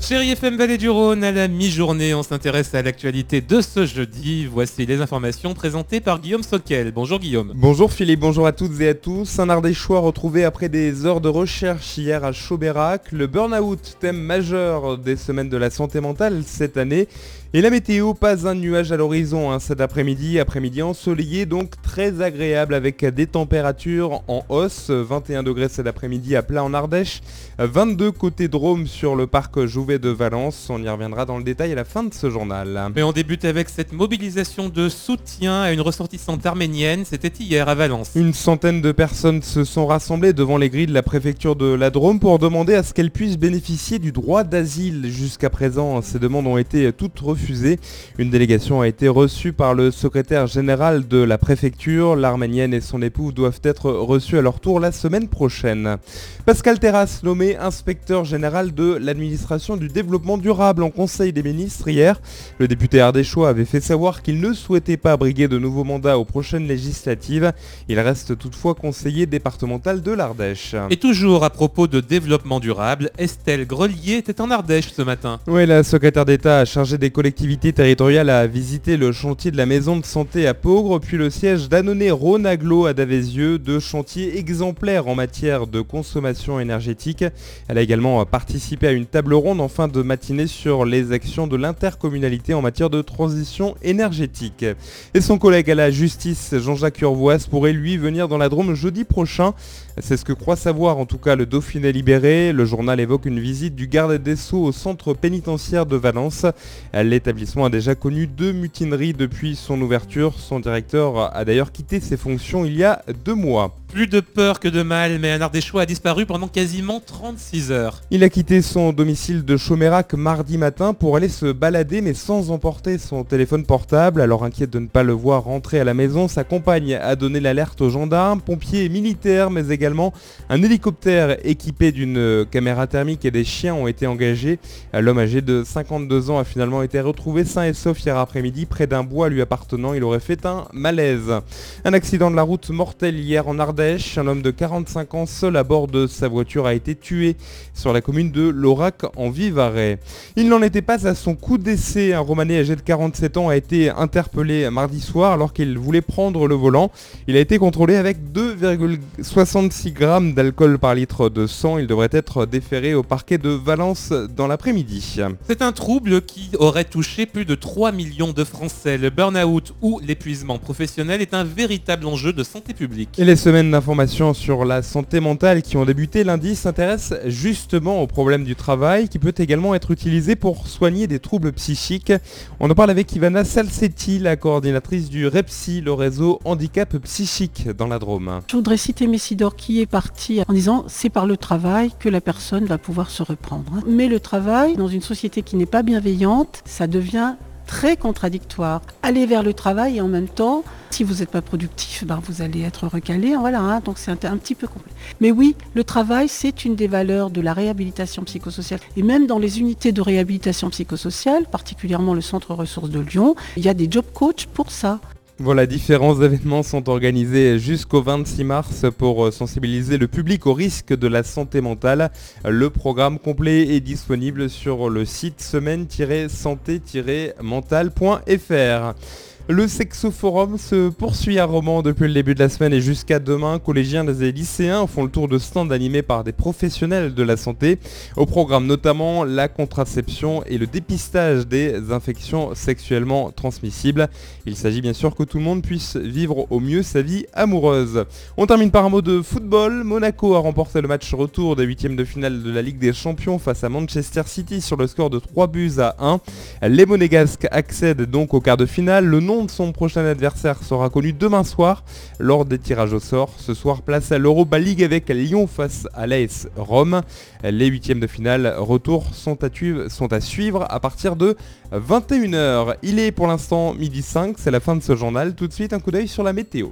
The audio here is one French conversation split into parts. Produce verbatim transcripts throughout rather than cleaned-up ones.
Chérie F M Vallée du Rhône, à la mi-journée, on s'intéresse à l'actualité de ce jeudi. Voici les informations présentées par Guillaume Soquel. Bonjour Guillaume. Bonjour Philippe, bonjour à toutes et à tous. Un Ardéchois retrouvé après des heures de recherche hier à Chaubeirac. Le burn-out, thème majeur des semaines de la santé mentale cette année. Et la météo, pas un nuage à l'horizon hein, cet après-midi, après-midi ensoleillé, donc très agréable avec des températures en hausse. vingt et un degrés cet après-midi à Plat en Ardèche, vingt-deux côté Drôme sur le parc Jouvet de Valence. On y reviendra dans le détail à la fin de ce journal. Mais on débute avec cette mobilisation de soutien à une ressortissante arménienne. C'était hier à Valence. Une centaine de personnes se sont rassemblées devant les grilles de la préfecture de la Drôme pour demander à ce qu'elles puissent bénéficier du droit d'asile. Jusqu'à présent, ces demandes ont été toutes refusées. Une délégation a été reçue par le secrétaire général de la préfecture. L'Arménienne et son époux doivent être reçus à leur tour la semaine prochaine. Pascal Terrasse, nommé inspecteur général de l'administration du développement durable en Conseil des ministres hier. Le député ardéchois avait fait savoir qu'il ne souhaitait pas briguer de nouveaux mandats aux prochaines législatives. Il reste toutefois conseiller départemental de l'Ardèche. Et toujours à propos de développement durable, Estelle Grelier était en Ardèche ce matin. Oui, la secrétaire d'État chargée des collectivités territoriales a visité le chantier de la maison de santé à Peaugres, puis le siège d'Annonay Rhône Agglo à Davézieux, deux chantiers exemplaires en matière de consommation énergétique. Elle a également participé à une table ronde en fin de matinée sur les actions de l'intercommunalité en matière de transition énergétique. Et son collègue à la justice, Jean-Jacques Urvoas, pourrait lui venir dans la Drôme jeudi prochain. C'est ce que croit savoir en tout cas le Dauphiné libéré. Le journal évoque une visite du garde des Sceaux au centre pénitentiaire de Valence. L'établissement a déjà connu deux mutineries depuis son ouverture. Son directeur a d'ailleurs quitté ses fonctions il y a deux mois. Plus de peur que de mal, mais un Ardéchois a disparu pendant quasiment trente-six heures. Il a quitté son domicile de Chaubeirac mardi matin pour aller se balader, mais sans emporter son téléphone portable. Alors inquiète de ne pas le voir rentrer à la maison, sa compagne a donné l'alerte aux gendarmes, pompiers et militaires, mais également un hélicoptère équipé d'une caméra thermique et des chiens ont été engagés. L'homme âgé de cinquante-deux ans a finalement été retrouvé sain et sauf hier après-midi près d'un bois lui appartenant. Il aurait fait un malaise. Un accident de la route mortel hier en Ardèche. Un homme de quarante-cinq ans seul à bord de sa voiture a été tué sur la commune de Laurac en Vivarais. Il n'en était pas à son coup d'essai. Un Romanais âgé de quarante-sept ans a été interpellé mardi soir alors qu'il voulait prendre le volant. Il a été contrôlé avec deux virgule soixante-six grammes d'alcool par litre de sang. Il devrait être déféré au parquet de Valence dans l'après-midi. C'est un trouble qui aurait touché plus de trois millions de Français. Le burn-out ou l'épuisement professionnel est un véritable enjeu de santé publique. Et les semaines d'informations sur la santé mentale qui ont débuté lundi s'intéressent justement au problème du travail qui peut également être utilisé pour soigner des troubles psychiques. On en parle avec Ivana Salcetti, la coordinatrice du REPSI, le réseau handicap psychique dans la Drôme. Je voudrais citer Messidor qui est parti en disant c'est par le travail que la personne va pouvoir se reprendre. Mais le travail, dans une société qui n'est pas bienveillante, ça devient très contradictoire. Aller vers le travail et en même temps, si vous n'êtes pas productif, ben vous allez être recalé. Voilà, hein, donc c'est un, un petit peu complexe. Mais oui, le travail, c'est une des valeurs de la réhabilitation psychosociale. Et même dans les unités de réhabilitation psychosociale, particulièrement le Centre Ressources de Lyon, il y a des job coachs pour ça. Voilà, différents événements sont organisés jusqu'au vingt-six mars pour sensibiliser le public au risque de la santé mentale. Le programme complet est disponible sur le site semaine tiret santé tiret mentale point f r. Le Sexoforum se poursuit à Romans depuis le début de la semaine et jusqu'à demain. Collégiens et lycéens font le tour de stands animés par des professionnels de la santé. Au programme notamment la contraception et le dépistage des infections sexuellement transmissibles. Il s'agit bien sûr que tout le monde puisse vivre au mieux sa vie amoureuse. On termine par un mot de football. Monaco a remporté le match retour des huitièmes de finale de la Ligue des Champions face à Manchester City sur le score de trois buts à un. Les Monégasques accèdent donc au quart de finale. Le nom de son prochain adversaire sera connu demain soir lors des tirages au sort. Ce soir, place à l'Europa League avec Lyon face à l'A S Rome. Les huitièmes de finale retour sont à, tu- sont à suivre à partir de vingt et une heures. Il est pour l'instant midi cinq, c'est la fin de ce journal. Tout de suite, un coup d'œil sur la météo.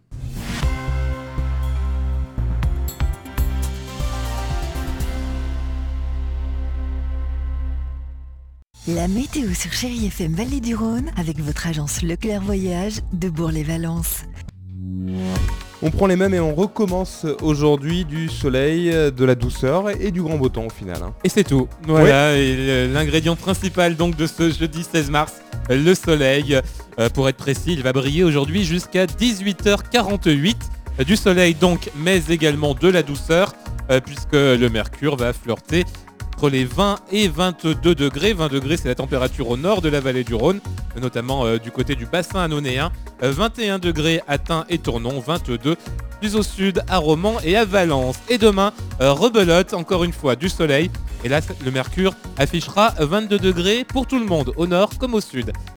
La météo sur Chérie F M Vallée du Rhône avec votre agence Leclerc Voyage de Bourg-les-Valences. On prend les mêmes et on recommence aujourd'hui du soleil, de la douceur et du grand beau temps au final. Hein. Et c'est tout. Voilà, et euh, l'ingrédient principal donc de ce jeudi seize mars, euh, le soleil. Euh, pour être précis, il va briller aujourd'hui jusqu'à dix-huit heures quarante-huit. Euh, du soleil donc, mais également de la douceur, euh, puisque le mercure va flirter entre les vingt et vingt-deux degrés. vingt degrés, c'est la température au nord de la vallée du Rhône, notamment euh, du côté du bassin annonéen. Euh, vingt et un degrés à Tain et Tournon, vingt-deux plus au sud à Romans et à Valence. Et demain, euh, rebelote, encore une fois, du soleil. Et là, le mercure affichera vingt-deux degrés pour tout le monde, au nord comme au sud.